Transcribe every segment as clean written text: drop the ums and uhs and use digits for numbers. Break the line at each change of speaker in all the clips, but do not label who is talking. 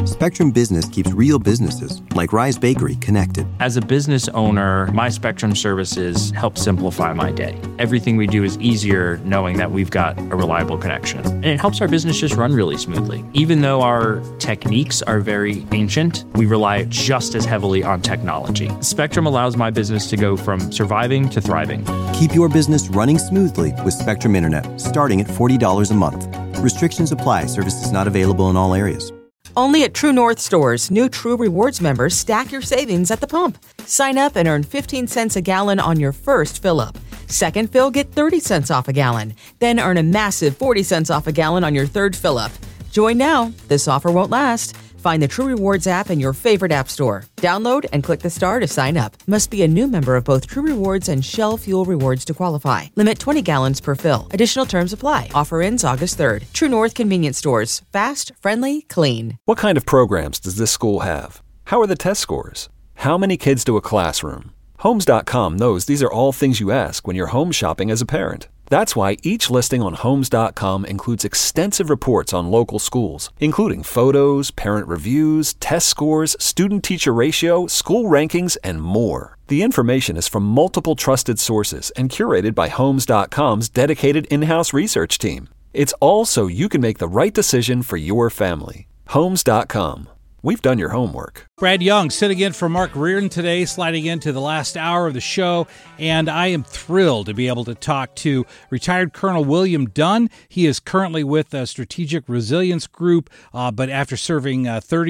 Spectrum Business keeps real businesses, like Rise Bakery, connected.
As a business owner, my Spectrum services help simplify my day. Everything we do is easier knowing that we've got a reliable connection. And it helps our business just run really smoothly. Even though our techniques are very ancient, we rely just as heavily on technology. Spectrum allows my business to go from surviving to thriving.
Keep your business running smoothly with Spectrum Internet, starting at $40 a month. Restrictions apply. Services not available in all areas.
Only at True North stores, new True Rewards members stack your savings at the pump. Sign up and earn 15 cents a gallon on your first fill-up. Second fill, get 30 cents off a gallon. Then earn a massive 40 cents off a gallon on your third fill-up. Join now. This offer won't last. Find the True Rewards app in your favorite app store. Download and click the star to sign up. Must be a new member of both True Rewards and Shell Fuel Rewards to qualify. Limit 20 gallons per fill. Additional terms apply. Offer ends August 3rd. True North Convenience Stores. Fast, friendly, clean.
What kind of programs does this school have? How are the test scores? How many kids to a classroom? Homes.com knows these are all things you ask when you're home shopping as a parent. That's why each listing on Homes.com includes extensive reports on local schools, including photos, parent reviews, test scores, student-teacher ratio, school rankings, and more. The information is from multiple trusted sources and curated by Homes.com's dedicated in-house research team. It's all so you can make the right decision for your family. Homes.com. We've done your homework.
Brad Young sitting in for Mark Reardon today, sliding into the last hour of the show, and I am thrilled to be able to talk to retired Colonel William Dunn. He is currently with the Strategic Resilience Group, but after serving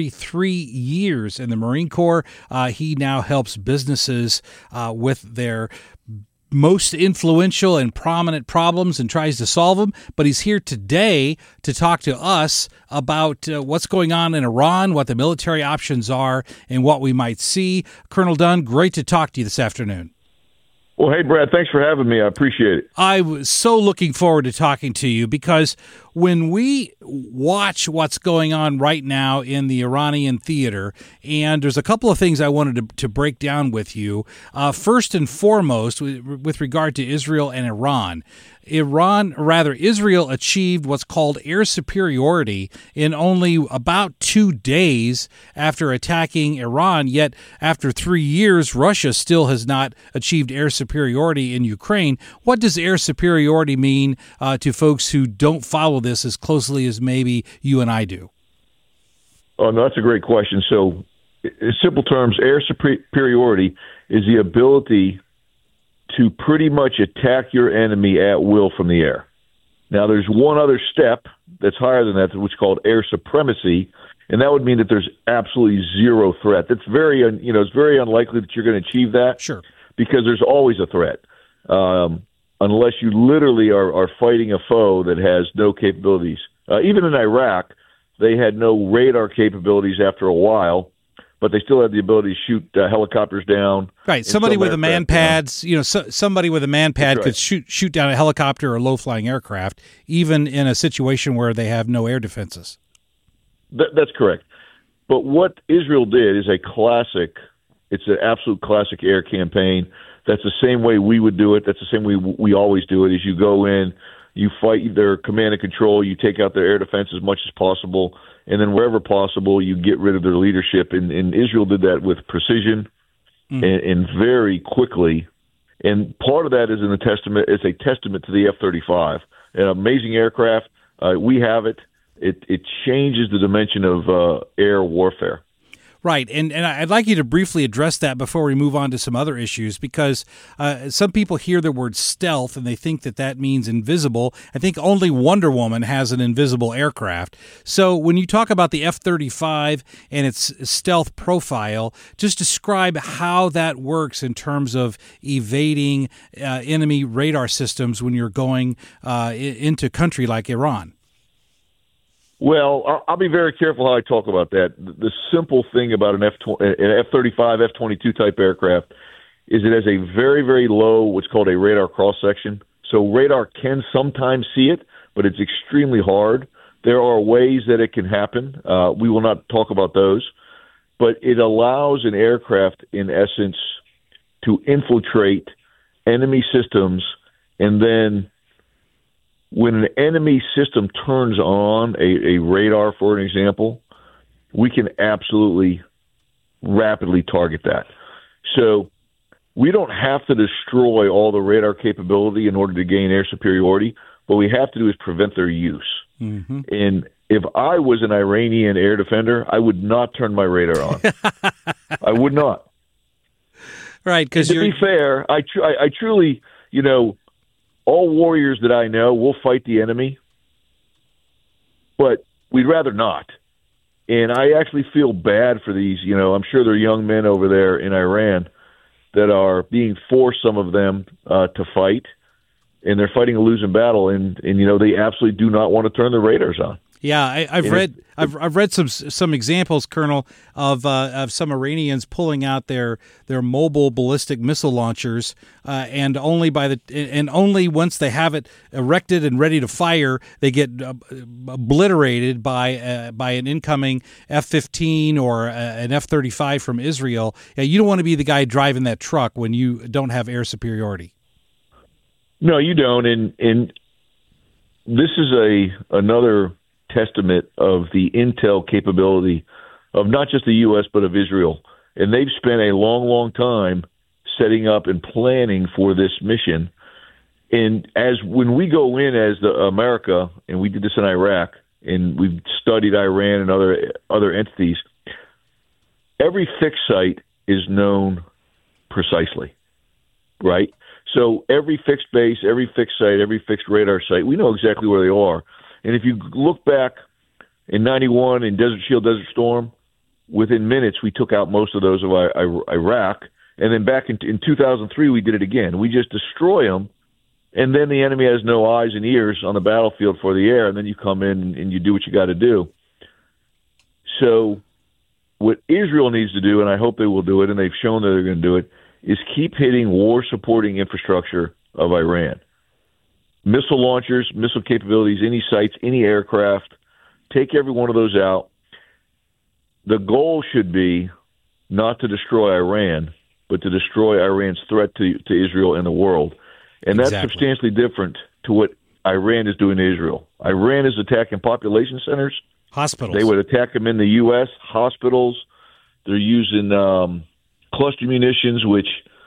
33 years in the Marine Corps, he now helps businesses with their most influential and prominent problems and tries to solve them. But he's here today to talk to us about what's going on in Iran, what the military options are, and what we might see. Colonel Dunn, great to talk to you this afternoon.
Well, hey, Brad, thanks for having me. I appreciate it.
I was so looking forward to talking to you because when we watch what's going on right now in the Iranian theater, and there's a couple of things I wanted to break down with you. First and foremost, with regard to Israel and Iran, Israel achieved what's called air superiority in only about 2 days after attacking Iran, yet after 3 years, Russia still has not achieved air superiority in Ukraine. What does air superiority mean to folks who don't follow this as closely as maybe you and I do?
Oh, no, that's a great question. So, in simple terms, air superiority is the ability to pretty much attack your enemy at will from the air. Now, there's one other step that's higher than that, which is called air supremacy, and that would mean that there's absolutely zero threat. That's very, it's very unlikely that you're going to achieve that.
Sure.
Because there's always a threat, unless you literally are fighting a foe that has no capabilities. Even in Iraq, they had no radar capabilities after a while, but they still had the ability to shoot helicopters down.
Right, somebody with a man-pad, somebody with a man-pad could shoot down a helicopter or low-flying aircraft, even in a situation where they have no air defenses.
That's correct. But what Israel did is a classic. It's an absolute classic air campaign. That's the same way we would do it. That's the same way we always do it. Is you go in, you fight their command and control, you take out their air defense as much as possible, and then wherever possible, you get rid of their leadership. And Israel did that with precision and very quickly. And part of that is a testament to the F-35, an amazing aircraft. We have it. It changes the dimension of air warfare.
Right, and I'd like you to briefly address that before we move on to some other issues, because some people hear the word stealth and they think that means invisible. I think only Wonder Woman has an invisible aircraft. So when you talk about the F-35 and its stealth profile, just describe how that works in terms of evading enemy radar systems when you're going into a country like Iran.
Well, I'll be very careful how I talk about that. The simple thing about an F-35, F-22 type aircraft is it has a very, very low, what's called a radar cross-section. So radar can sometimes see it, but it's extremely hard. There are ways that it can happen. We will not talk about those. But it allows an aircraft, in essence, to infiltrate enemy systems, and then when an enemy system turns on a radar, for an example, we can absolutely rapidly target that. So we don't have to destroy all the radar capability in order to gain air superiority. What we have to do is prevent their use. Mm-hmm. And if I was an Iranian air defender, I would not turn my radar on. I would not.
Right, because
to be fair, I truly, all warriors that I know will fight the enemy, but we'd rather not. And I actually feel bad for these, I'm sure they're young men over there in Iran that are being forced, some of them, to fight, and they're fighting a losing battle, and they absolutely do not want to turn their radars on.
Yeah, I've read some examples, Colonel, of some Iranians pulling out their mobile ballistic missile launchers, and only once they have it erected and ready to fire, they get obliterated by an incoming F-15 or an F-35 from Israel. Yeah, you don't want to be the guy driving that truck when you don't have air superiority.
No, you don't, and this is another testament of the intel capability of not just the U.S. but of Israel. And they've spent a long, long time setting up and planning for this mission. And when we go in as America, and we did this in Iraq, and we've studied Iran and other entities, every fixed site is known precisely, right? So every fixed base, every fixed site, every fixed radar site, we know exactly where they are. And if you look back in 91 in Desert Shield, Desert Storm, within minutes we took out most of those of Iraq. And then back in 2003 we did it again. We just destroy them, and then the enemy has no eyes and ears on the battlefield for the air, and then you come in and you do what you got to do. So what Israel needs to do, and I hope they will do it, and they've shown that they're going to do it, is keep hitting war-supporting infrastructure of Iran. Missile launchers, missile capabilities, any sites, any aircraft, take every one of those out. The goal should be not to destroy Iran, but to destroy Iran's threat to Israel and the world. And that's substantially different to what Iran is doing to Israel. Iran is attacking population centers.
Hospitals.
They would attack them in the U.S., hospitals. They're using cluster munitions, which,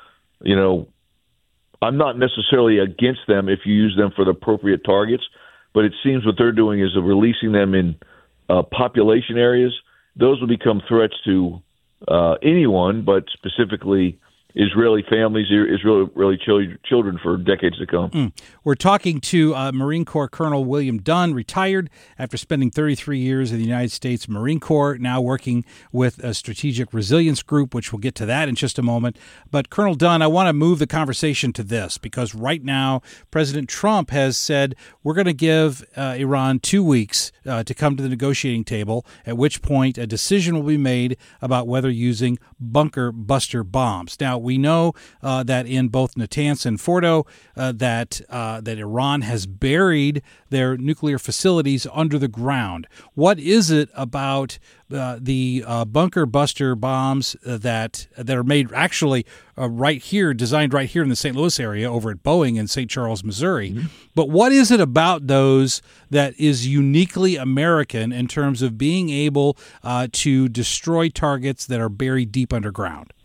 I'm not necessarily against them if you use them for the appropriate targets, but it seems what they're doing is releasing them in population areas. Those will become threats to anyone, but specifically Israeli families, Israeli children for decades to come.
We're talking to Marine Corps Colonel William Dunn, retired after spending 33 years in the United States Marine Corps, now working with a Strategic Resilience Group, which we'll get to that in just a moment. But Colonel Dunn, I want to move the conversation to this, because right now President Trump has said we're going to give Iran 2 weeks to come to the negotiating table, at which point a decision will be made about whether using bunker buster bombs. Now, we know that in both Natanz and Fordo that Iran has buried their nuclear facilities under the ground. What is it about the bunker buster bombs that are made actually right here, designed right here in the St. Louis area over at Boeing in St. Charles, Missouri? Mm-hmm. But what is it about those that is uniquely American in terms of being able to destroy targets that are buried deep underground?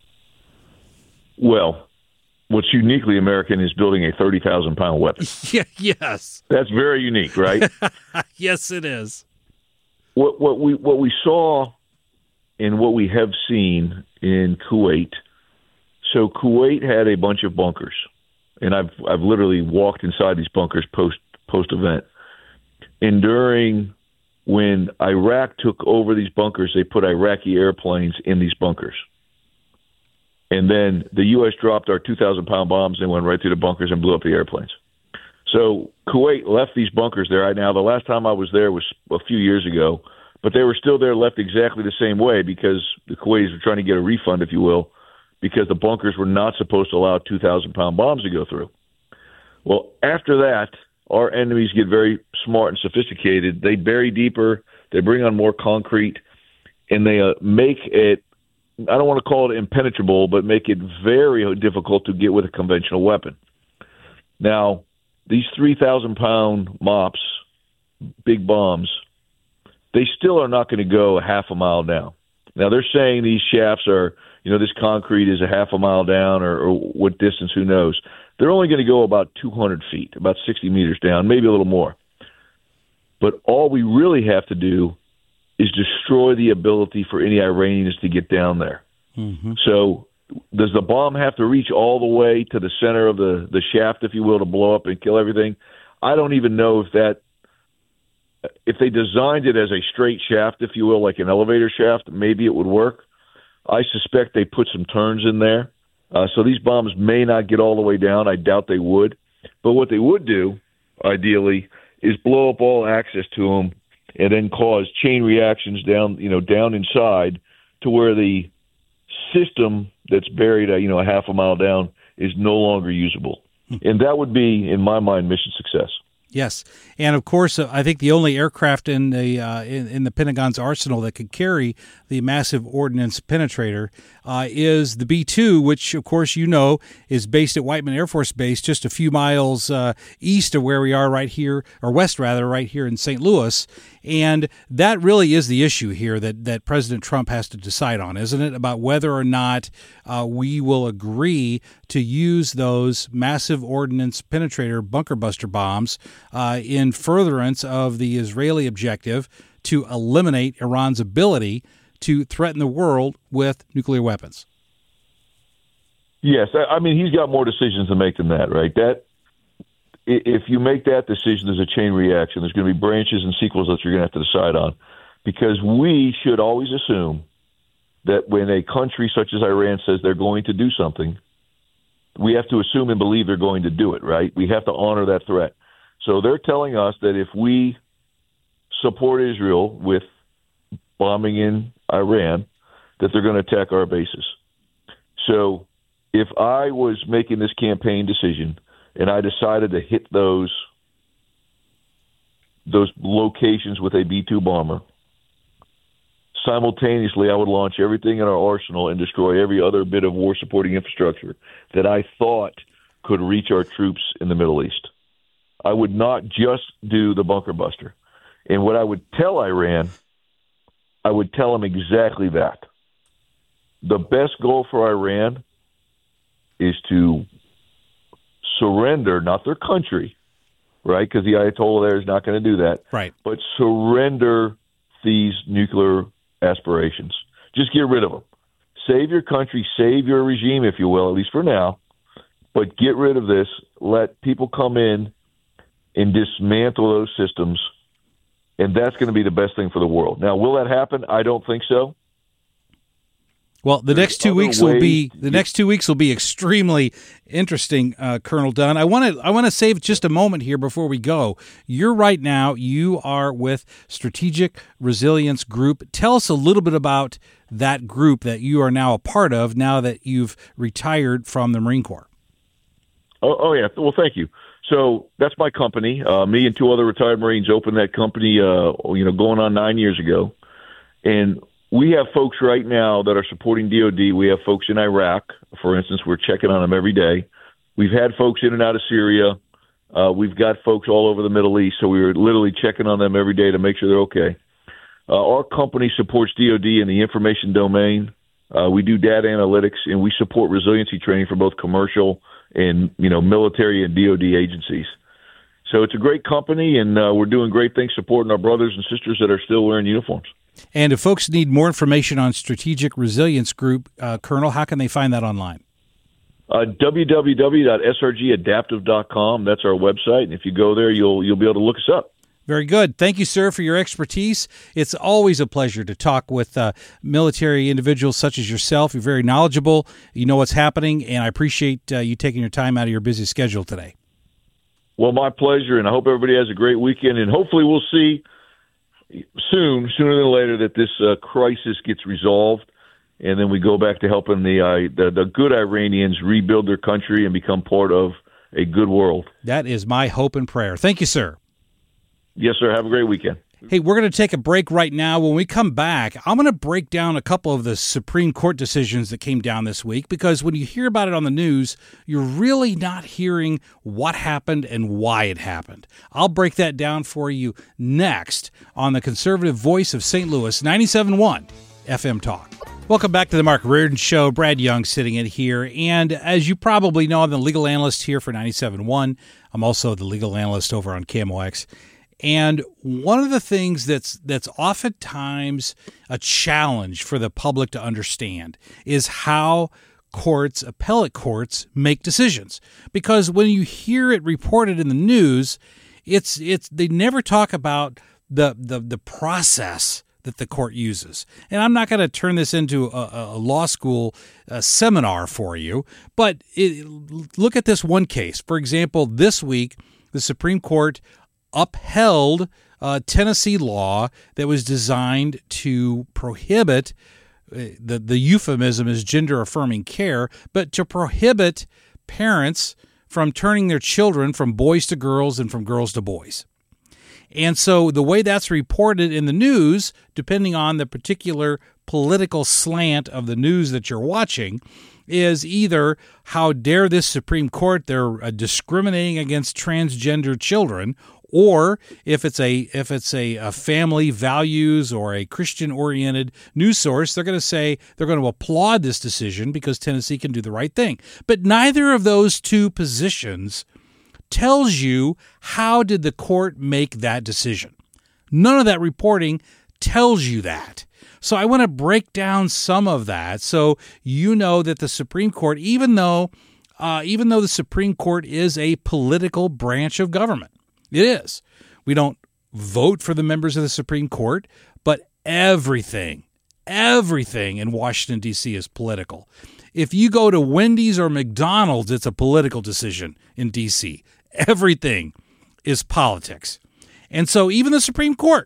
Well, what's uniquely American is building a 30,000-pound weapon.
Yes.
That's very unique, right?
Yes, it is.
What we saw and what we have seen in Kuwait. So Kuwait had a bunch of bunkers, and I've literally walked inside these bunkers post event. And when Iraq took over these bunkers, they put Iraqi airplanes in these bunkers. And then the U.S. dropped our 2,000-pound bombs and went right through the bunkers and blew up the airplanes. So Kuwait left these bunkers there. Right now, the last time I was there was a few years ago, but they were still there, left exactly the same way, because the Kuwaitis were trying to get a refund, if you will, because the bunkers were not supposed to allow 2,000-pound bombs to go through. Well, after that, our enemies get very smart and sophisticated. They bury deeper, they bring on more concrete, and they make it, I don't want to call it impenetrable, but make it very difficult to get with a conventional weapon. Now, these 3,000-pound MOPS, big bombs, they still are not going to go a half a mile down. Now, they're saying these shafts are, this concrete is a half a mile down or what distance, who knows. They're only going to go about 200 feet, about 60 meters down, maybe a little more. But all we really have to do is destroy the ability for any Iranians to get down there. Mm-hmm. So does the bomb have to reach all the way to the center of the shaft, if you will, to blow up and kill everything? I don't even know if they designed it as a straight shaft, if you will, like an elevator shaft, maybe it would work. I suspect they put some turns in there. So these bombs may not get all the way down. I doubt they would. But what they would do, ideally, is blow up all access to them and then cause chain reactions down inside to where the system that's buried a half a mile down is no longer usable. And that would be, in my mind, mission success.
Yes, and of course, I think the only aircraft in the Pentagon's arsenal that could carry the massive ordnance penetrator is the B-2, which, of course, is based at Whiteman Air Force Base, just a few miles east of where we are right here in St. Louis. And that really is the issue here that President Trump has to decide on, isn't it? About whether or not we will agree to use those massive ordnance penetrator bunker buster bombs in furtherance of the Israeli objective to eliminate Iran's ability to threaten the world with nuclear weapons.
Yes, I mean, he's got more decisions to make than that, right? If you make that decision, there's a chain reaction. There's going to be branches and sequels that you're going to have to decide on, because we should always assume that when a country such as Iran says they're going to do something, we have to assume and believe they're going to do it, right? We have to honor that threat. So they're telling us that if we support Israel with bombing in Iran, that they're going to attack our bases. So if I was making this campaign decision and I decided to hit those locations with a B-2 bomber, simultaneously I would launch everything in our arsenal and destroy every other bit of war-supporting infrastructure that I thought could reach our troops in the Middle East. I would not just do the bunker buster. And what I would tell Iran, I would tell them exactly that. The best goal for Iran is to surrender, not their country, right? Because the Ayatollah there is not going to do that.
Right.
But surrender these nuclear aspirations. Just get rid of them. Save your country, save your regime, if you will, at least for now. But get rid of this. Let people come in and dismantle those systems, and that's going to be the best thing for the world. Now, will that happen? I don't think so.
Well, the next 2 weeks will be extremely interesting, Colonel Dunn. I want to save just a moment here before we go. You are with Strategic Resilience Group. Tell us a little bit about that group that you are now a part of, now that you've retired from the Marine Corps.
Oh yeah. Well, thank you. So that's my company. Me and two other retired Marines opened that company, going on 9 years ago. And we have folks right now that are supporting DOD. We have folks in Iraq, for instance. We're checking on them every day. We've had folks in and out of Syria. We've got folks all over the Middle East, so we're literally checking on them every day to make sure they're okay. Our company supports DOD in the information domain. We do data analytics, and we support resiliency training for both commercial and military and DOD agencies. So it's a great company, and we're doing great things supporting our brothers and sisters that are still wearing uniforms.
And if folks need more information on Strategic Resilience Group, Colonel, how can they find that online?
www.srgadaptive.com. That's our website, and if you go there, you'll be able to look us up.
Very good. Thank you, sir, for your expertise. It's always a pleasure to talk with military individuals such as yourself. You're very knowledgeable. You know what's happening, and I appreciate you taking your time out of your busy schedule today.
Well, my pleasure, and I hope everybody has a great weekend, and hopefully we'll see sooner than later, that this crisis gets resolved, and then we go back to helping the good Iranians rebuild their country and become part of a good world.
That is my hope and prayer. Thank you, sir.
Yes, sir. Have a great weekend.
Hey, we're going to take a break right now. When we come back, I'm going to break down a couple of the Supreme Court decisions that came down this week, because when you hear about it on the news, you're really not hearing what happened and why it happened. I'll break that down for you next on the conservative voice of St. Louis, 97.1 FM Talk. Welcome back to the Mark Reardon Show. Brad Young sitting in here. And as you probably know, I'm the legal analyst here for 97.1. I'm also the legal analyst over on KMOX. And one of the things that's oftentimes a challenge for the public to understand is how courts, appellate courts, make decisions. Because when you hear it reported in the news, it's they never talk about the process that the court uses. And I'm not going to turn this into a law school seminar for you, but look at this one case. For example, this week, the Supreme Court upheld Tennessee law that was designed to prohibit, the euphemism is gender-affirming care, but to prohibit parents from turning their children from boys to girls and from girls to boys. And so the way that's reported in the news, depending on the particular political slant of the news that you're watching, is either how dare this Supreme Court, they're discriminating against transgender children, or if it's a family values or a Christian-oriented news source, they're going to say they're going to applaud this decision because Tennessee can do the right thing. But neither of those two positions tells you how did the court make that decision. None of that reporting tells you that. So I want to break down some of that so you know that the Supreme Court, even though the Supreme Court is a political branch of government, it is. We don't vote for the members of the Supreme Court, but everything in Washington, D.C. is political. If you go to Wendy's or McDonald's, it's a political decision in D.C. Everything is politics. And so even the Supreme Court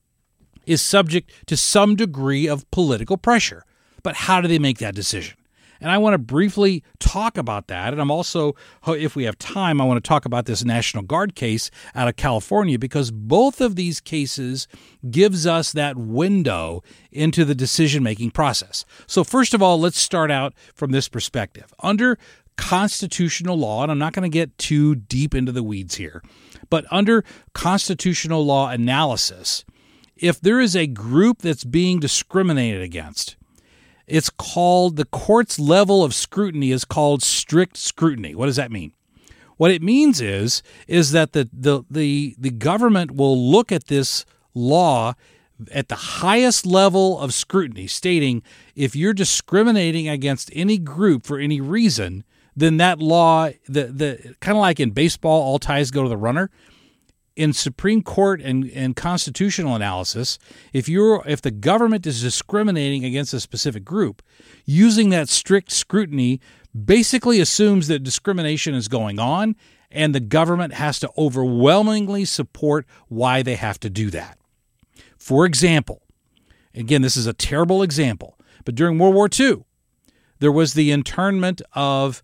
is subject to some degree of political pressure. But how do they make that decision? And I want to briefly talk about that. And I'm also, if we have time, I want to talk about this National Guard case out of California, because both of these cases gives us that window into the decision-making process. So first of all, let's start out from this perspective. Under constitutional law, and I'm not going to get too deep into the weeds here, but under constitutional law analysis, if there is a group that's being discriminated against, it's called, the court's level of scrutiny is called strict scrutiny. What does that mean? What it means is that the government will look at this law at the highest level of scrutiny, stating if you're discriminating against any group for any reason, then that law, the kind of like in baseball, all ties go to the runner. In Supreme Court and constitutional analysis, if the government is discriminating against a specific group, using that strict scrutiny basically assumes that discrimination is going on, and the government has to overwhelmingly support why they have to do that. For example, again, this is a terrible example, but during World War II, there was the encampment of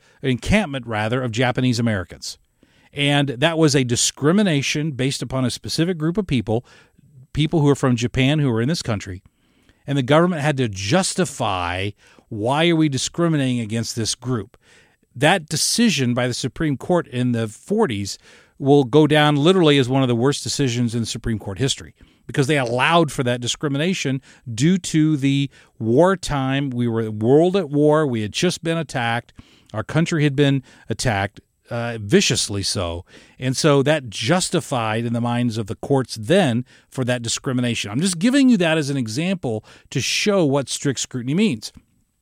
Japanese Americans. And that was a discrimination based upon a specific group of people who are from Japan who are in this country. And the government had to justify, why are we discriminating against this group? That decision by the Supreme Court in the 40s will go down literally as one of the worst decisions in Supreme Court history, because they allowed for that discrimination due to the wartime. We were world at war. We had just been attacked. Our country had been attacked. Viciously so. And so that justified in the minds of the courts then for that discrimination. I'm just giving you that as an example to show what strict scrutiny means.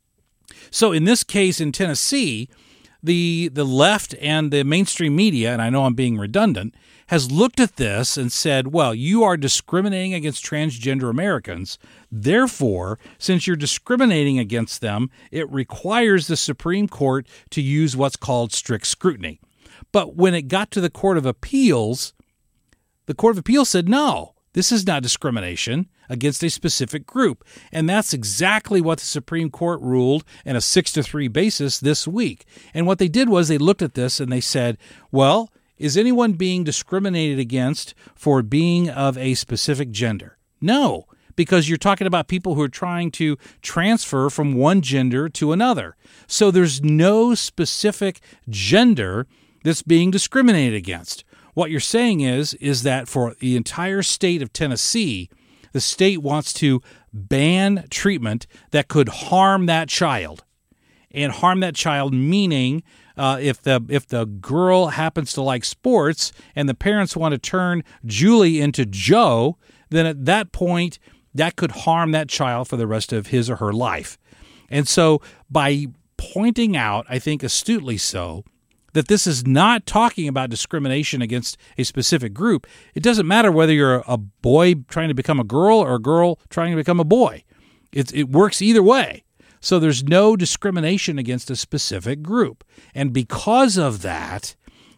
So in this case in Tennessee, the left and the mainstream media, and I know I'm being redundant, has looked at this and said, well, you are discriminating against transgender Americans. Therefore, since you're discriminating against them, it requires the Supreme Court to use what's called strict scrutiny. But when it got to the Court of Appeals, the Court of Appeals said, no, this is not discrimination against a specific group. And that's exactly what the Supreme Court ruled in a 6-3 basis this week. And what they did was they looked at this and they said, well, Is anyone being discriminated against for being of a specific gender? No, because you're talking about people who are trying to transfer from one gender to another. So there's no specific gender that's being discriminated against. What you're saying is that for the entire state of Tennessee, the state wants to ban treatment that could harm that child. And harm that child meaning if the girl happens to like sports and the parents want to turn Julie into Joe, then at that point, that could harm that child for the rest of his or her life. And so by pointing out, I think astutely so, that this is not talking about discrimination against a specific group. It doesn't matter whether you're a boy trying to become a girl or a girl trying to become a boy. It works either way. So there's no discrimination against a specific group. And because of that,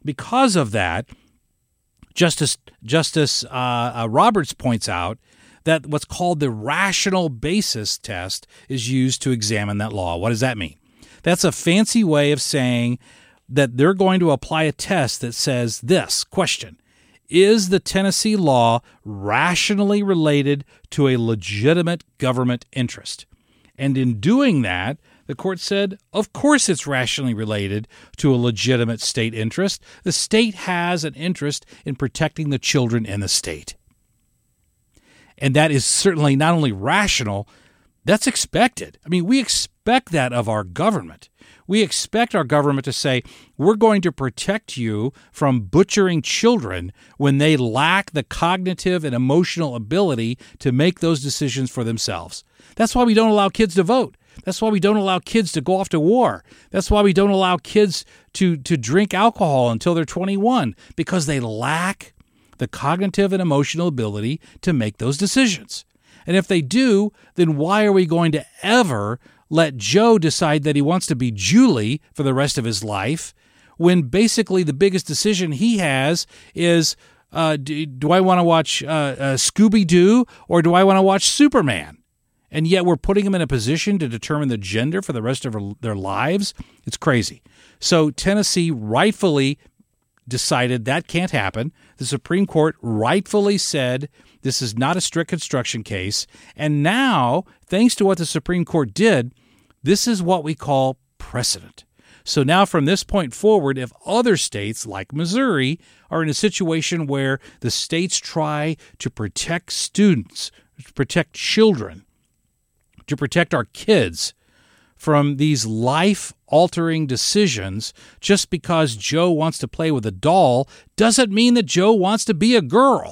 Justice Roberts points out that what's called the rational basis test is used to examine that law. What does that mean? That's a fancy way of saying that they're going to apply a test that says this question: is the Tennessee law rationally related to a legitimate government interest? And in doing that, the court said, of course it's rationally related to a legitimate state interest. The state has an interest in protecting the children in the state. And that is certainly not only rational, that's expected. I mean, we expect that of our government. We expect our government to say, we're going to protect you from butchering children when they lack the cognitive and emotional ability to make those decisions for themselves. That's why we don't allow kids to vote. That's why we don't allow kids to go off to war. That's why we don't allow kids to drink alcohol until they're 21, because they lack the cognitive and emotional ability to make those decisions. And if they do, then why are we going to ever let Joe decide that he wants to be Julie for the rest of his life, when basically the biggest decision he has is, do I want to watch Scooby-Doo or do I want to watch Superman? And yet we're putting them in a position to determine the gender for the rest of their lives. It's crazy. So Tennessee rightfully decided that can't happen. The Supreme Court rightfully said this is not a strict construction case. And now, thanks to what the Supreme Court did, this is what we call precedent. So now from this point forward, if other states like Missouri are in a situation where the states try to protect students, to protect children, to protect our kids from these life-altering decisions, just because Joe wants to play with a doll doesn't mean that Joe wants to be a girl.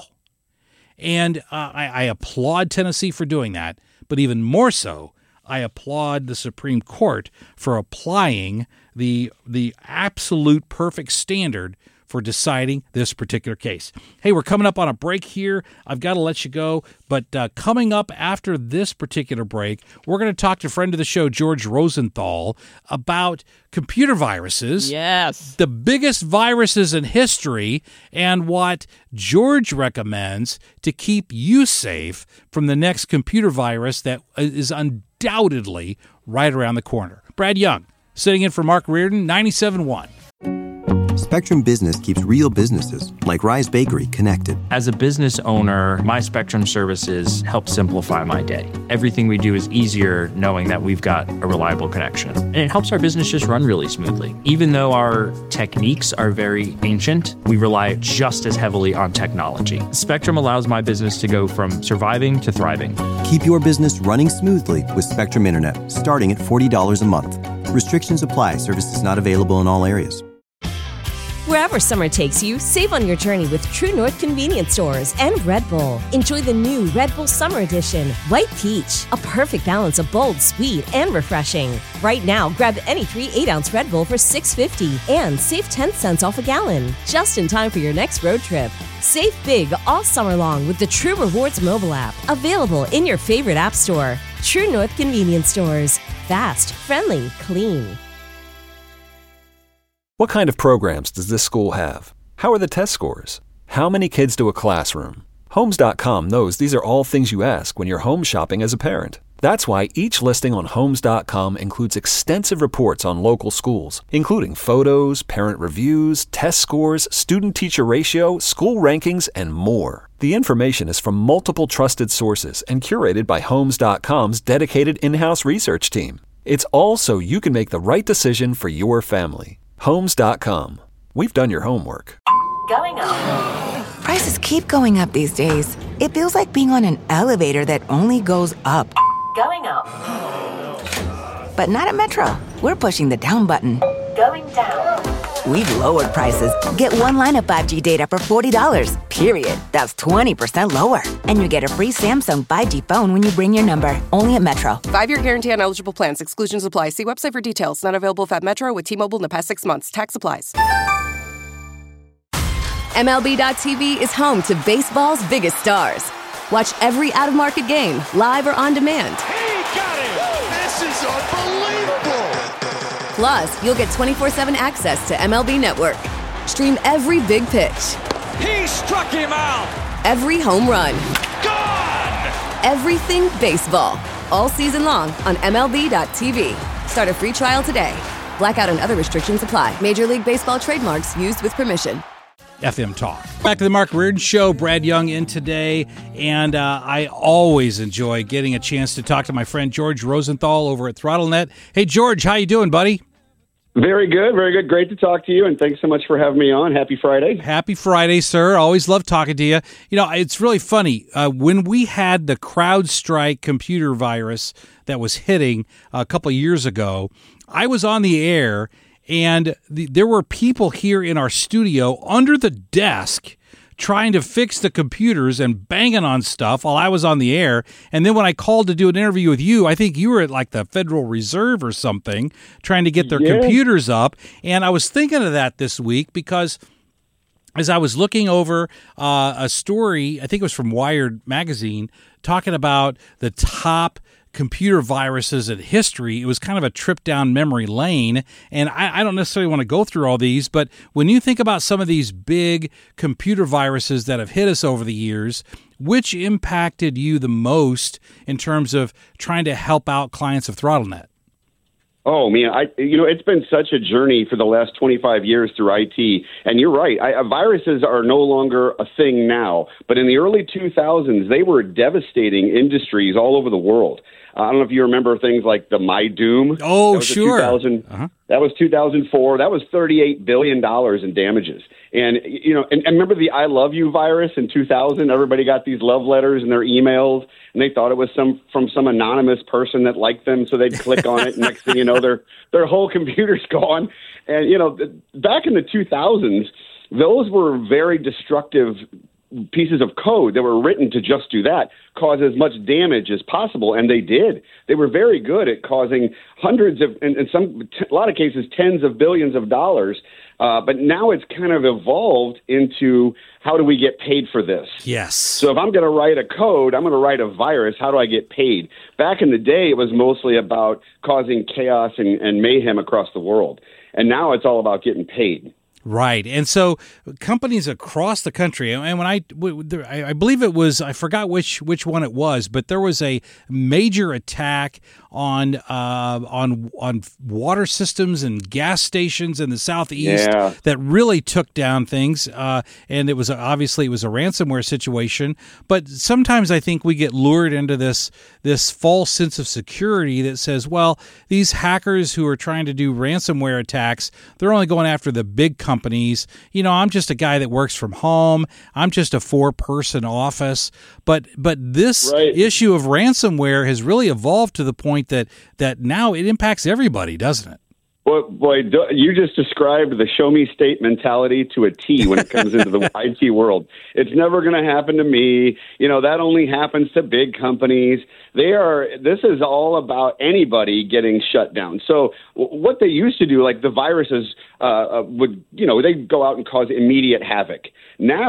And I applaud Tennessee for doing that, but even more so, I applaud the Supreme Court for applying the absolute perfect standard for deciding this particular case. Hey, we're coming up on a break here. I've got to let you go, but coming up after this particular break, we're going to talk to friend of the show, George Rosenthal, about computer viruses.
Yes. The
biggest viruses in history, and what George recommends to keep you safe from the next computer virus that is undoubtedly right around the corner. Brad Young, sitting in for Mark Reardon, 97.1.
Spectrum Business keeps real businesses, like Rise Bakery, connected.
As a business owner, my Spectrum services help simplify my day. Everything we do is easier knowing that we've got a reliable connection. And it helps our business just run really smoothly. Even though our techniques are very ancient, we rely just as heavily on technology. Spectrum allows my business to go from surviving to thriving.
Keep your business running smoothly with Spectrum Internet, starting at $40 a month. Restrictions apply. Services not available in all areas.
Wherever summer takes you, save on your journey with True North Convenience Stores and Red Bull. Enjoy the new Red Bull Summer Edition, White Peach, a perfect balance of bold, sweet, and refreshing. Right now, grab any 3 8-ounce Red Bull for $6.50 and save 10 cents off a gallon, just in time for your next road trip. Save big all summer long with the True Rewards mobile app, available in your favorite app store. True North Convenience Stores. Fast, friendly, clean.
What kind of programs does this school have? How are the test scores? How many kids do a classroom? Homes.com knows these are all things you ask when you're home shopping as a parent. That's why each listing on Homes.com includes extensive reports on local schools, including photos, parent reviews, test scores, student-teacher ratio, school rankings, and more. The information is from multiple trusted sources and curated by Homes.com's dedicated in-house research team. It's all so you can make the right decision for your family. Homes.com. We've done your homework.
Going up. Prices keep going up these days. It feels like being on an elevator that only goes up. Going up. But not at Metro. We're pushing the down button. Going down. We've lowered prices. Get one line of 5G data for $40, period. That's 20% lower. And you get a free Samsung 5G phone when you bring your number. Only at Metro.
5-year guarantee on eligible plans. Exclusions apply. See website for details. Not available at Metro with T-Mobile in the past 6 months. Tax applies.
MLB.tv is home to baseball's biggest stars. Watch every out-of-market game, live or on demand.
He got it! This is unbelievable!
Plus, you'll get 24/7 access to MLB Network. Stream every big pitch.
He struck him out!
Every home run.
Gone!
Everything baseball. All season long on MLB.tv. Start a free trial today. Blackout and other restrictions apply. Major League Baseball trademarks used with permission.
FM Talk. Back to the Mark Reardon Show. Brad Young in today, and I always enjoy getting a chance to talk to my friend George Rosenthal over at ThrottleNet. Hey, George, how you doing, buddy?
Very good, very good. Great to talk to you, and thanks so much for having me on. Happy Friday.
Happy Friday, sir. Always love talking to you. You know, it's really funny. When we had the CrowdStrike computer virus that was hitting a couple of years ago, I was on the air, and there were people here in our studio under the desk trying to fix the computers and banging on stuff while I was on the air. And then when I called to do an interview with you, I think you were at like the Federal Reserve or something trying to get their computers up. And I was thinking of that this week because as I was looking over a story, I think it was from Wired magazine, talking about the top computer viruses in history. It was kind of a trip down memory lane, and I don't necessarily want to go through all these, but when you think about some of these big computer viruses that have hit us over the years, which impacted you the most in terms of trying to help out clients of ThrottleNet?
Oh, man, it's been such a journey for the last 25 years through IT. And you're right. Viruses are no longer a thing now. But in the early 2000s, they were devastating industries all over the world. I don't know if you remember things like the MyDoom.
Oh, sure.
That was 2004. That was $38 billion in damages. And, and remember the I Love You virus in 2000? Everybody got these love letters in their emails, and they thought it was from some anonymous person that liked them, so they'd click on it, and next thing you know, their whole computer's gone. And, back in the 2000s, those were very destructive pieces of code that were written to just do that, cause as much damage as possible, and they did. They were very good at causing hundreds of, in a lot of cases, tens of billions of dollars. But now it's kind of evolved into how do we get paid for this?
Yes.
So if I'm going to write a code, I'm going to write a virus. How do I get paid? Back in the day, it was mostly about causing chaos and mayhem across the world, and now it's all about getting paid.
Right. And so companies across the country, and when I believe it was, I forgot which one it was, but there was a major attack on water systems and gas stations in the Southeast that really took down things. And it was a ransomware situation. But sometimes I think we get lured into this false sense of security that says, well, these hackers who are trying to do ransomware attacks, they're only going after the big companies. I'm just a guy that works from home. I'm just a 4-person office. But this issue of ransomware has really evolved to the point that now it impacts everybody, doesn't it?
Well, boy, you just described the show me state mentality to a T when it comes into the IT world. It's never going to happen to me. That only happens to big companies. This is all about anybody getting shut down. So what they used to do, like the viruses they'd go out and cause immediate havoc. Now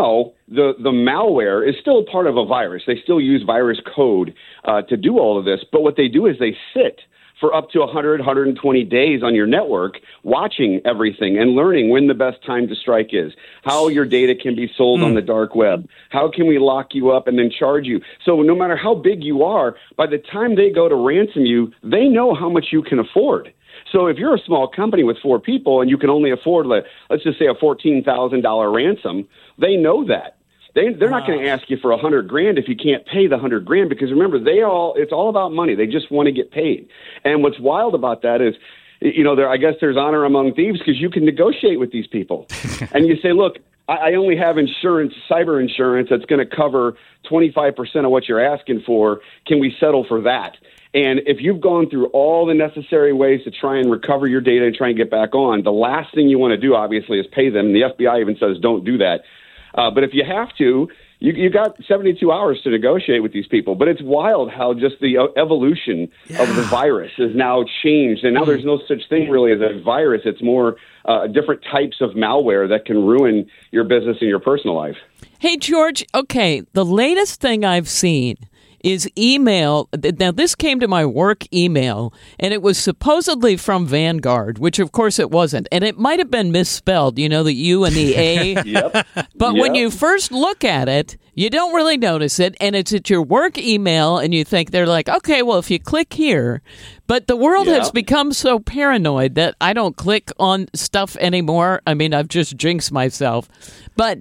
the malware is still part of a virus. They still use virus code to do all of this. But what they do is they sit for up to 100, 120 days on your network, watching everything and learning when the best time to strike is, how your data can be sold on the dark web, how can we lock you up and then charge you. So no matter how big you are, by the time they go to ransom you, they know how much you can afford. So if you're a small company with 4 people and you can only afford, let's just say, a $14,000 ransom, they know that. They're not going to ask you for $100,000 if you can't pay the $100,000, because remember, it's all about money. They just want to get paid. And what's wild about that is, I guess there's honor among thieves, because you can negotiate with these people. And you say, look, I only have insurance, cyber insurance, that's going to cover 25% of what you're asking for. Can we settle for that? And if you've gone through all the necessary ways to try and recover your data and try and get back on, the last thing you want to do, obviously, is pay them. The FBI even says don't do that. But if you have to, you got 72 hours to negotiate with these people. But it's wild how just the evolution of the virus has now changed. And now there's no such thing really as a virus. It's more different types of malware that can ruin your business and your personal life.
Hey, George, okay, the latest thing I've seen is email. Now, this came to my work email, and it was supposedly from Vanguard, which, of course, it wasn't. And it might have been misspelled, the U and the A.
Yep.
But when you first look at it, you don't really notice it, and it's at your work email, and you think they're like, okay, well, if you click here. But the world has become so paranoid that I don't click on stuff anymore. I mean, I've just jinxed myself. But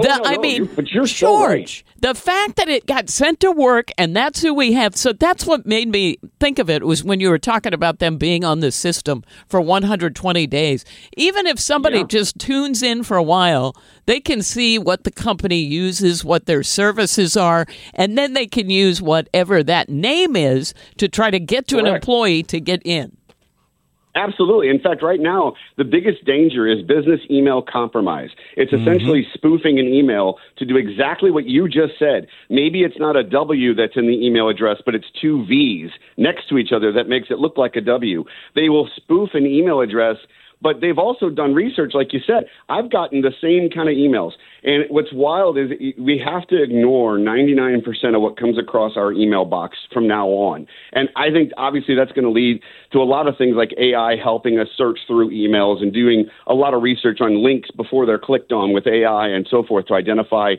but you're
George, the fact that it got sent to work, and that's who we have. So that's what made me think of it, was when you were talking about them being on the system for 120 days. Even if somebody just tunes in for a while, they can see what the company uses, what their services are, and then they can use whatever that name is to try to get to an employee to get in.
Absolutely. In fact, right now, the biggest danger is business email compromise. It's essentially spoofing an email to do exactly what you just said. Maybe it's not a W that's in the email address, but it's 2 V's next to each other that makes it look like a W. They will spoof an email address, but they've also done research, like you said. I've gotten the same kind of emails. And what's wild is we have to ignore 99% of what comes across our email box from now on. And I think, obviously, that's going to lead to a lot of things like AI helping us search through emails and doing a lot of research on links before they're clicked on with AI and so forth to identify,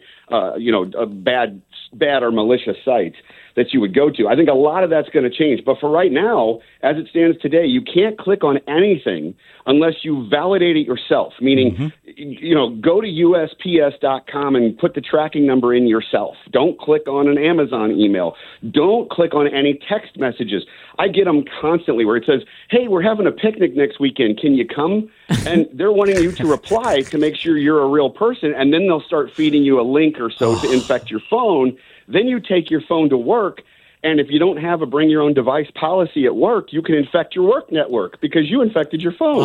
bad or malicious sites that you would go to. I think a lot of that's going to change. But for right now, as it stands today, you can't click on anything unless you validate it yourself, meaning, go to USPS.com and put the tracking number in yourself. Don't click on an Amazon email. Don't click on any text messages. I get them constantly where it says, hey, we're having a picnic next weekend. Can you come? And they're wanting you to reply to make sure you're a real person, and then they'll start feeding you a link or so to infect your phone. Then you take your phone to work, and if you don't have a bring your own device policy at work, you can infect your work network because you infected your phone.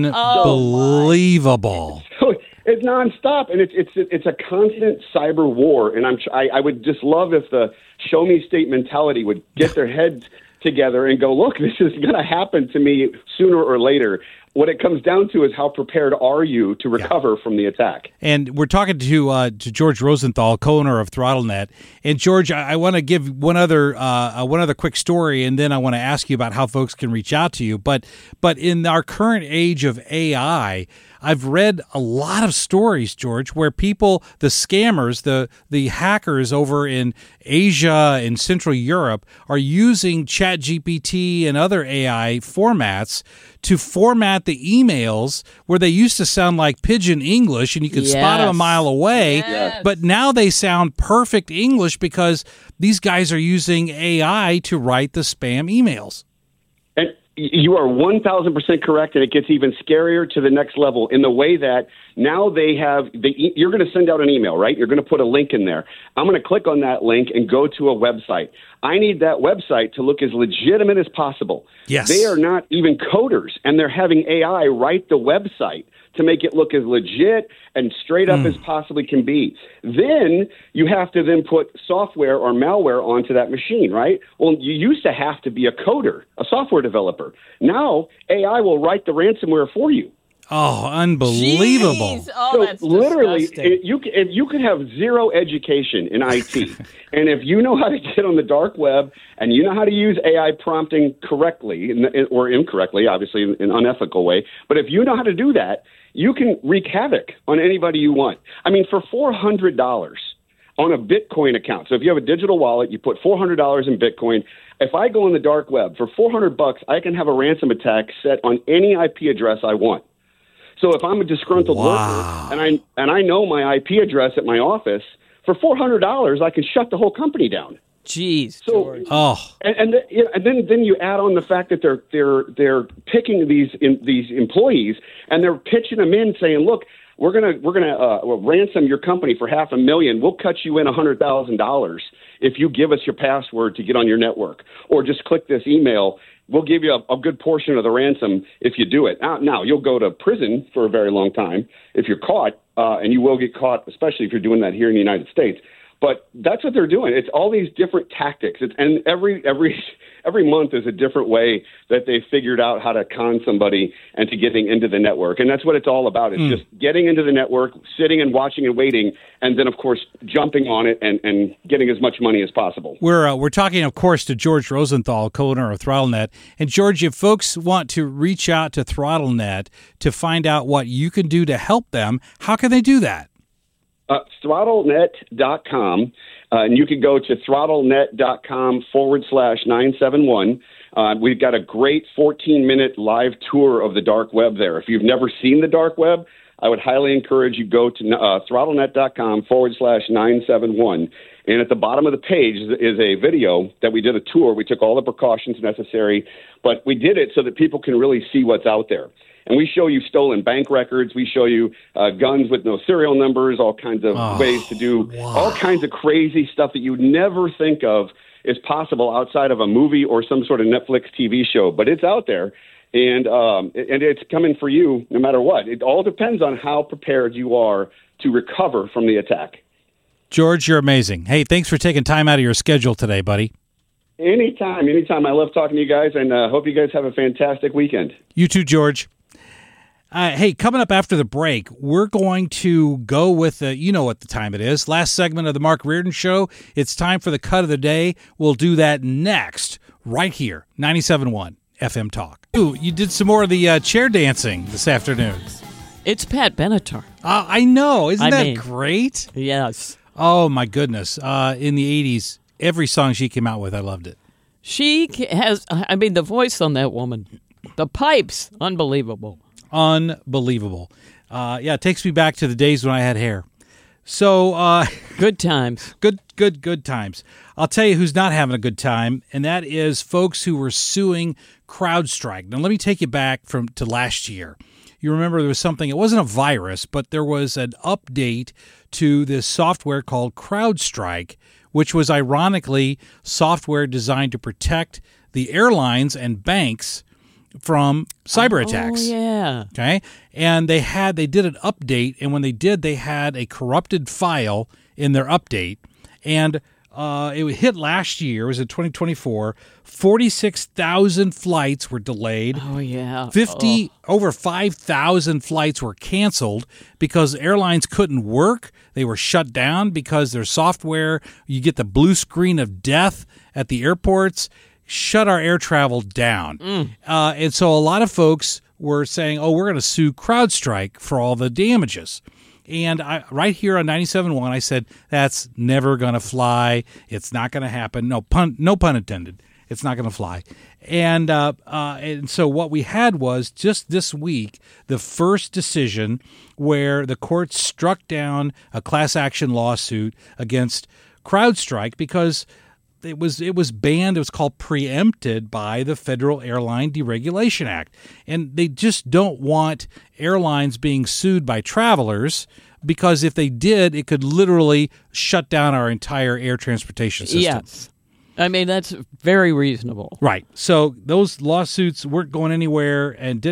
Unbelievable.
So it's nonstop, and it's a constant cyber war. And I would just love if the show me state mentality would get their heads together and go, look, this is going to happen to me sooner or later. What it comes down to is how prepared are you to recover from the attack?
And we're talking to George Rosenthal, co-owner of ThrottleNet. And George, I want to give one other quick story, and then I want to ask you about how folks can reach out to you. But in our current age of AI, I've read a lot of stories, George, where people, the scammers, the hackers over in Asia and Central Europe are using ChatGPT and other AI formats to format the emails where they used to sound like pidgin English and you could spot them a mile away.
Yes.
But now they sound perfect English because these guys are using AI to write the spam emails.
And you are 1,000% correct, and it gets even scarier to the next level in the way that now they have you're going to send out an email, right? You're going to put a link in there. I'm going to click on that link and go to a website. I need that website to look as legitimate as possible.
Yes.
They are not even coders, and they're having AI write the website to make it look as legit and straight up as possibly can be. Then you have to then put software or malware onto that machine, right? Well, you used to have to be a coder, a software developer. Now AI will write the ransomware for you.
Oh, unbelievable.
Jeez. Oh, that's
literally,
disgusting.
if you could have zero education in IT, and if you know how to get on the dark web and you know how to use AI prompting correctly or incorrectly, obviously in an unethical way, but if you know how to do that, you can wreak havoc on anybody you want. I mean, for $400 on a Bitcoin account. So if you have a digital wallet, you put $400 in Bitcoin. If I go on the dark web for $400, I can have a ransom attack set on any IP address I want. So if I'm a disgruntled worker and I know my IP address at my office, for $400 I can shut the whole company down.
Jeez.
So,
George.
and then you add on the fact that they're picking these employees and they're pitching them in saying, look, we're gonna ransom your company for $500,000. We'll cut you in $100,000 if you give us your password to get on your network, or just click this email. We'll give you a good portion of the ransom if you do it. Now, you'll go to prison for a very long time if you're caught, and you will get caught, especially if you're doing that here in the United States. But that's what they're doing. It's all these different tactics. And every month is a different way that they figured out how to con somebody into getting into the network. And that's what it's all about. It's just getting into the network, sitting and watching and waiting, and then, of course, jumping on it and getting as much money as possible.
We're talking, of course, to George Rosenthal, co-owner of ThrottleNet. And, George, if folks want to reach out to ThrottleNet to find out what you can do to help them, how can they do that?
ThrottleNet.com, and you can go to ThrottleNet.com/971. We've got a great 14-minute live tour of the dark web there. If you've never seen the dark web, I would highly encourage you go to ThrottleNet.com/971. And at the bottom of the page is a video that we did a tour. We took all the precautions necessary, but we did it so that people can really see what's out there. And we show you stolen bank records. We show you guns with no serial numbers, all kinds of ways to do all kinds of crazy stuff that you would never think of is possible outside of a movie or some sort of Netflix TV show. But it's out there, and it's coming for you no matter what. It all depends on how prepared you are to recover from the attack.
George, you're amazing. Hey, thanks for taking time out of your schedule today, buddy.
Anytime. I love talking to you guys, and hope you guys have a fantastic weekend.
You too, George. Hey, coming up after the break, we're going to go with, you know what the time it is, last segment of the Mark Reardon Show. It's time for the cut of the day. We'll do that next, right here, 97.1 FM Talk. Ooh, you did some more of the chair dancing this afternoon.
It's Pat Benatar.
I know. Isn't that great?
Yes.
Oh, my goodness. In the 80s, every song she came out with, I loved it.
She has, the voice on that woman, the pipes, unbelievable.
Unbelievable. It takes me back to the days when I had hair. So
good times.
Good times. I'll tell you who's not having a good time, and that is folks who were suing CrowdStrike. Now, let me take you back to last year. You remember there was something, it wasn't a virus, but there was an update to this software called CrowdStrike, which was ironically software designed to protect the airlines and banks from cyber attacks.
Oh, yeah.
Okay. And they did an update, and when they did, they had a corrupted file in their update. And it hit last year, it was in 2024, 46,000 flights were delayed.
Oh, yeah.
Over 5,000 flights were canceled because airlines couldn't work. They were shut down because their software, you get the blue screen of death at the airports, shut our air travel down. And so a lot of folks were saying, we're going to sue CrowdStrike for all the damages. And right here on 97.1, I said, that's never going to fly. It's not going to happen. No pun intended. It's not going to fly. And so what we had was just this week, the first decision where the court struck down a class action lawsuit against CrowdStrike because it was banned. It was called preempted by the Federal Airline Deregulation Act. And they just don't want airlines being sued by travelers because if they did, it could literally shut down our entire air transportation system.
Yes. That's very reasonable.
Right. So those lawsuits weren't going anywhere and didn't.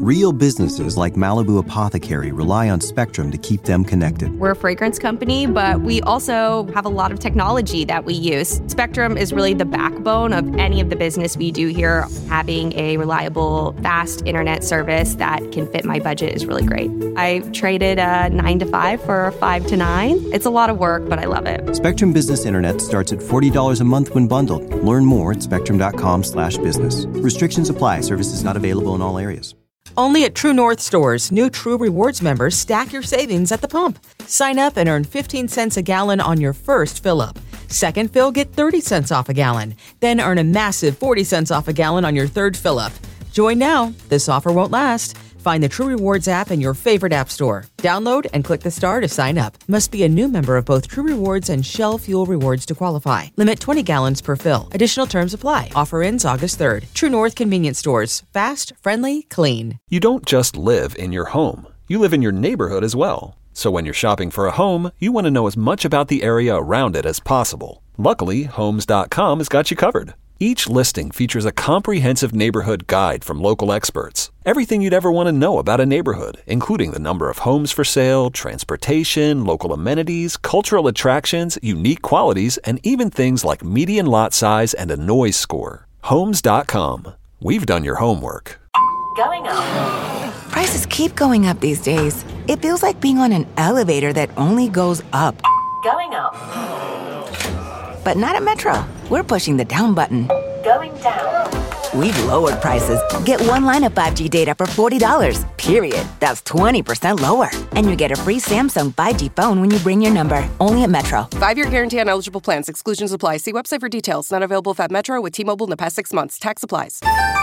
Real businesses like Malibu Apothecary rely on Spectrum to keep them connected.
We're a fragrance company, but we also have a lot of technology that we use. Spectrum is really the backbone of any of the business we do here. Having a reliable, fast internet service that can fit my budget is really great. I traded a 9 to 5 for a 5 to 9. It's a lot of work, but I love it.
Spectrum Business Internet starts at $40 a month when bundled. Learn more at spectrum.com/business. Restrictions apply. Services not available in all areas.
Only at True North stores, new True Rewards members stack your savings at the pump. Sign up and earn 15 cents a gallon on your first fill-up. Second fill, get 30 cents off a gallon. Then earn a massive 40 cents off a gallon on your third fill-up. Join now. This offer won't last. Find the True Rewards app in your favorite app store. Download and click the star to sign up. Must be a new member of both True Rewards and Shell Fuel Rewards to qualify. Limit 20 gallons per fill. Additional terms apply. Offer ends August 3rd. True North Convenience Stores. Fast, friendly, clean.
You don't just live in your home. You live in your neighborhood as well. So when you're shopping for a home, you want to know as much about the area around it as possible. Luckily, Homes.com has got you covered. Each listing features a comprehensive neighborhood guide from local experts. Everything you'd ever want to know about a neighborhood, including the number of homes for sale, transportation, local amenities, cultural attractions, unique qualities, and even things like median lot size and a noise score. Homes.com. We've done your homework.
Going up. Prices keep going up these days. It feels like being on an elevator that only goes up. Going up. But not at Metro. We're pushing the down button. Going down. We've lowered prices. Get one line of 5G data for $40, period. That's 20% lower. And you get a free Samsung 5G phone when you bring your number. Only at Metro.
5-year guarantee on eligible plans. Exclusions apply. See website for details. Not available at Metro with T-Mobile in the past 6 months. Tax applies.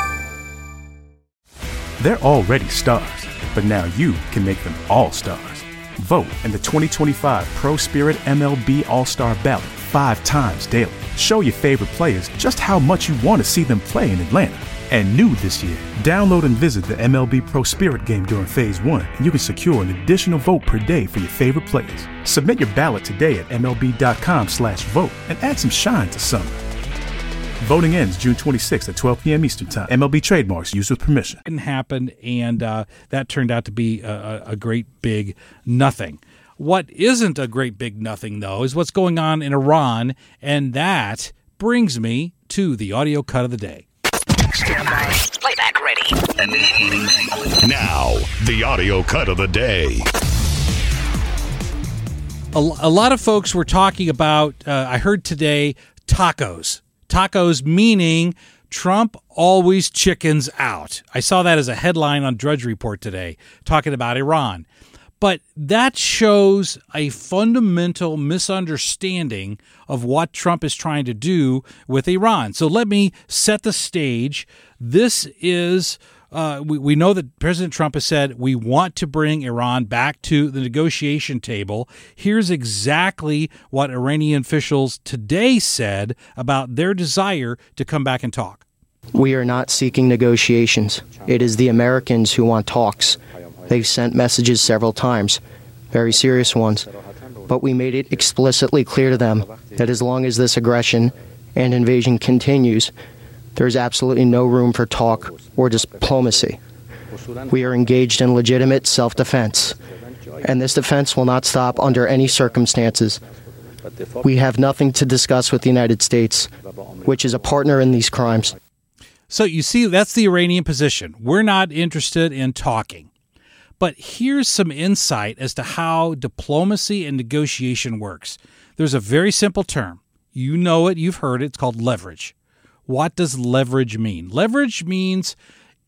They're already stars, but now you can make them all stars. Vote in the 2025 Pro Spirit MLB All-Star Ballot 5 times daily. Show your favorite players just how much you want to see them play in Atlanta. And new this year, download and visit the MLB Pro Spirit game during Phase 1, and you can secure an additional vote per day for your favorite players. Submit your ballot today at MLB.com/vote and add some shine to summer. Voting ends June 26th at 12 p.m. Eastern Time. MLB trademarks used with permission.
It happened, and that turned out to be a great big nothing. What isn't a great big nothing, though, is what's going on in Iran, and that brings me to the audio cut of the day.
Stand by. Playback ready. Now, the audio cut of the day.
A lot of folks were talking about, I heard today, tacos. Tacos meaning Trump always chickens out. I saw that as a headline on Drudge Report today, talking about Iran. But that shows a fundamental misunderstanding of what Trump is trying to do with Iran. So let me set the stage. This is, we know that President Trump has said we want to bring Iran back to the negotiation table. Here's exactly what Iranian officials today said about their desire to come back and talk.
We are not seeking negotiations. It is the Americans who want talks. They've sent messages several times, very serious ones, but we made it explicitly clear to them that as long as this aggression and invasion continues, there's absolutely no room for talk or diplomacy. We are engaged in legitimate self-defense, and this defense will not stop under any circumstances. We have nothing to discuss with the United States, which is a partner in these crimes.
So you see, that's the Iranian position. We're not interested in talking. But here's some insight as to how diplomacy and negotiation works. There's a very simple term. You know it, you've heard it. It's called leverage. What does leverage mean? Leverage means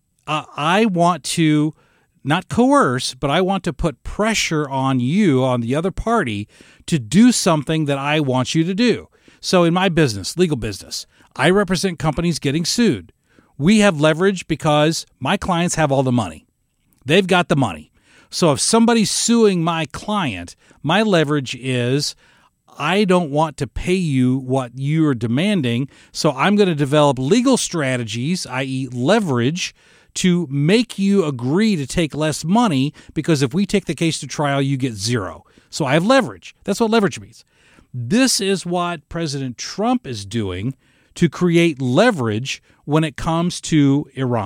I want to not coerce, but I want to put pressure on you, on the other party, to do something that I want you to do. So in my business, legal business, I represent companies getting sued. We have leverage because my clients have all the money. They've got the money. So if somebody's suing my client, my leverage is I don't want to pay you what you're demanding, so I'm going to develop legal strategies, i.e. leverage, to make you agree to take less money because if we take the case to trial, you get zero. So I have leverage. That's what leverage means. This is what President Trump is doing to create leverage when it comes to Iran.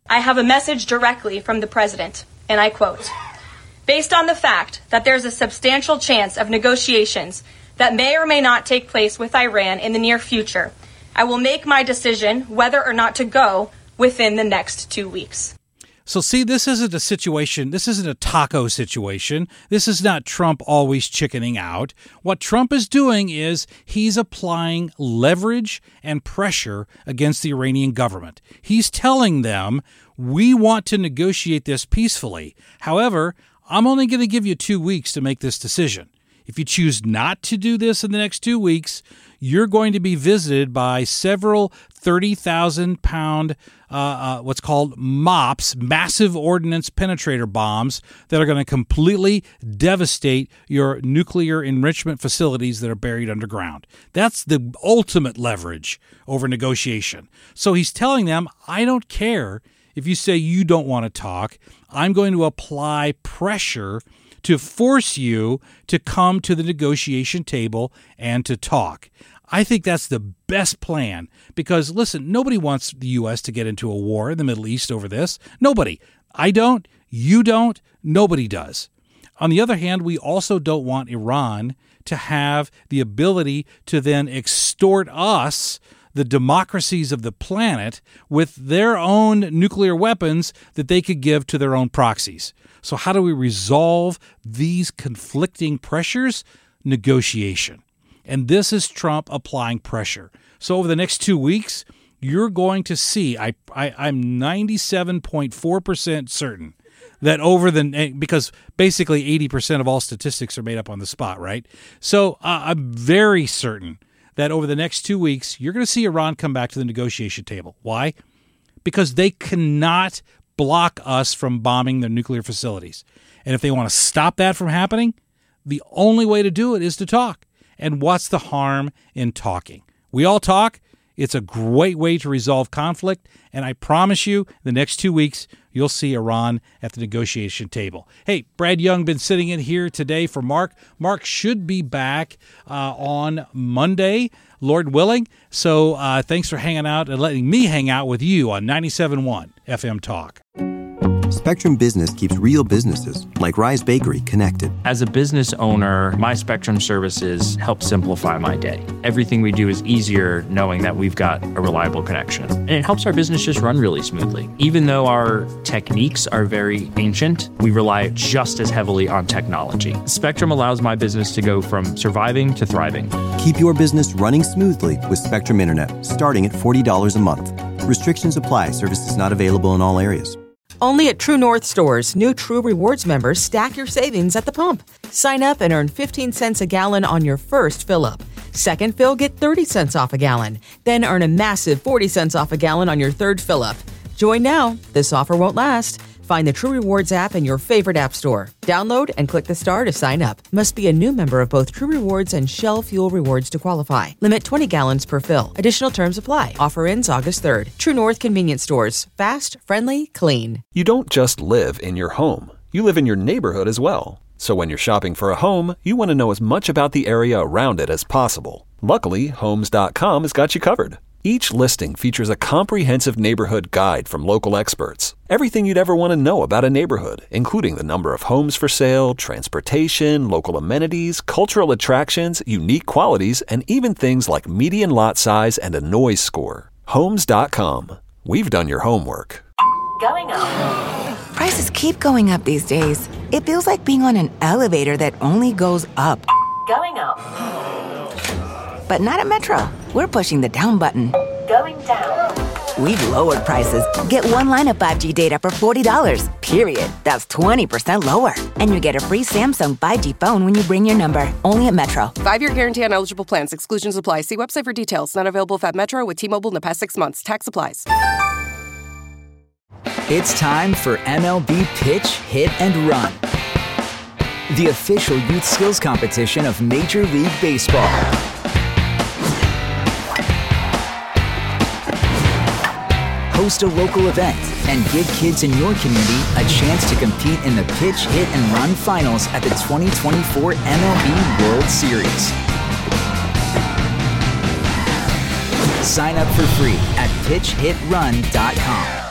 I have a message directly from the president, and I quote, "Based on the fact that there's a substantial chance of negotiations that may or may not take place with Iran in the near future, I will make my decision whether or not to go within the next 2 weeks."
So see, this isn't a situation, this isn't a taco situation. This is not Trump always chickening out. What Trump is doing is he's applying leverage and pressure against the Iranian government. He's telling them, we want to negotiate this peacefully. However, I'm only going to give you 2 weeks to make this decision. If you choose not to do this in the next 2 weeks, you're going to be visited by several 30,000-pound what's called MOPs, massive ordnance penetrator bombs, that are going to completely devastate your nuclear enrichment facilities that are buried underground. That's the ultimate leverage over negotiation. So he's telling them, I don't care if you say you don't want to talk. I'm going to apply pressure to force you to come to the negotiation table and to talk. I think that's the best plan because, listen, nobody wants the U.S. to get into a war in the Middle East over this. Nobody. I don't. You don't. Nobody does. On the other hand, we also don't want Iran to have the ability to then extort us, the democracies of the planet, with their own nuclear weapons that they could give to their own proxies. So how do we resolve these conflicting pressures? Negotiation. And this is Trump applying pressure. So over the next 2 weeks, you're going to see, I'm 97.4% certain that because basically 80% of all statistics are made up on the spot, right? So I'm very certain that over the next 2 weeks, you're going to see Iran come back to the negotiation table. Why? Because they cannot block us from bombing their nuclear facilities. And if they want to stop that from happening, the only way to do it is to talk. And what's the harm in talking? We all talk. It's a great way to resolve conflict. And I promise you, the next 2 weeks, you'll see Iran at the negotiation table. Hey, Brad Young been sitting in here today for Mark. Mark should be back on Monday, Lord willing. So thanks for hanging out and letting me hang out with you on 97.1 FM Talk.
Spectrum Business keeps real businesses, like Rise Bakery, connected.
As a business owner, my Spectrum services help simplify my day. Everything we do is easier knowing that we've got a reliable connection. And it helps our business just run really smoothly. Even though our techniques are very ancient, we rely just as heavily on technology. Spectrum allows my business to go from surviving to thriving.
Keep your business running smoothly with Spectrum Internet, starting at $40 a month. Restrictions apply. Services not available in all areas.
Only at True North stores, new True Rewards members stack your savings at the pump. Sign up and earn 15 cents a gallon on your first fill-up. Second fill, get 30 cents off a gallon. Then earn a massive 40 cents off a gallon on your third fill-up. Join now. This offer won't last. Find the True Rewards app in your favorite app store. Download and click the star to sign up. Must be a new member of both True Rewards and Shell Fuel Rewards to qualify. Limit 20 gallons per fill. Additional terms apply. Offer ends August 3rd. True North Convenience Stores. Fast, friendly, clean.
You don't just live in your home. You live in your neighborhood as well. So when you're shopping for a home, you want to know as much about the area around it as possible. Luckily, Homes.com has got you covered. Each listing features a comprehensive neighborhood guide from local experts. Everything you'd ever want to know about a neighborhood, including the number of homes for sale, transportation, local amenities, cultural attractions, unique qualities, and even things like median lot size and a noise score. Homes.com. We've done your homework.
Going up. Prices keep going up these days. It feels like being on an elevator that only goes up. Going up. But not at Metro. We're pushing the down button. Going down. We've lowered prices. Get one line of 5G data for $40, period. That's 20% lower. And you get a free Samsung 5G phone when you bring your number. Only at Metro.
5-year guarantee on eligible plans. Exclusions apply. See website for details. Not available at Metro with T-Mobile in the past 6 months. Tax applies.
It's time for MLB Pitch, Hit, and Run, the official youth skills competition of Major League Baseball. Host a local event and give kids in your community a chance to compete in the Pitch, Hit, and Run finals at the 2024 MLB World Series. Sign up for free at pitchhitrun.com.